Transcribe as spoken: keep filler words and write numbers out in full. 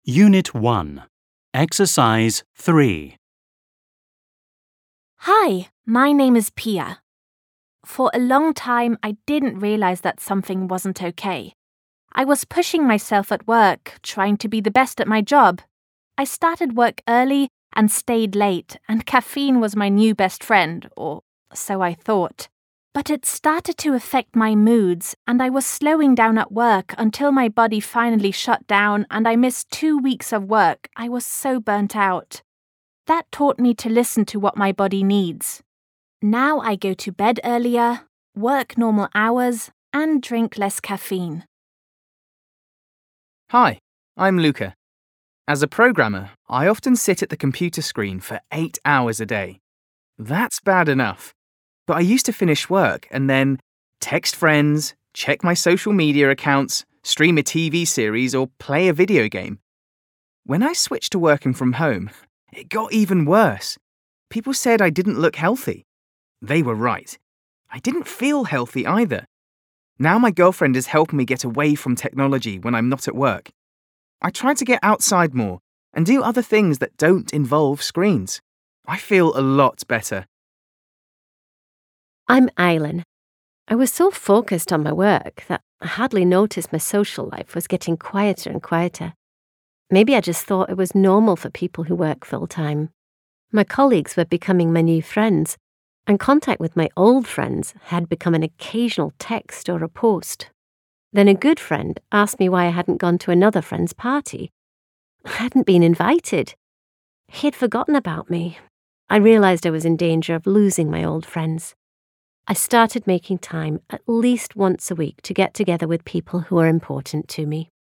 Unit one. Exercise three. Hi, my name is Pia. For a long time, I didn't realize that something wasn't okay. I was pushing myself at work, trying to be the best at my job. I started work early and stayed late, and caffeine was my new best friend, or so I thought. But it started to affect my moods, and I was slowing down at work until my body finally shut down and I missed two weeks of work. I was so burnt out. That taught me to listen to what my body needs. Now I go to bed earlier, work normal hours, and drink less caffeine. Hi, I'm Luca. As a programmer, I often sit at the computer screen for eight hours a day. That's bad enough. But I used to finish work and then text friends, check my social media accounts, stream a T V series, or play a video game. When I switched to working from home, it got even worse. People said I didn't look healthy. They were right. I didn't feel healthy either. Now my girlfriend is helping me get away from technology when I'm not at work. I try to get outside more and do other things that don't involve screens. I feel a lot better. I'm Eileen. I was so focused on my work that I hardly noticed my social life was getting quieter and quieter. Maybe I just thought it was normal for people who work full-time. My colleagues were becoming my new friends, and contact with my old friends had become an occasional text or a post. Then a good friend asked me why I hadn't gone to another friend's party. I hadn't been invited. He had forgotten about me. I realised I was in danger of losing my old friends. I started making time at least once a week to get together with people who are important to me.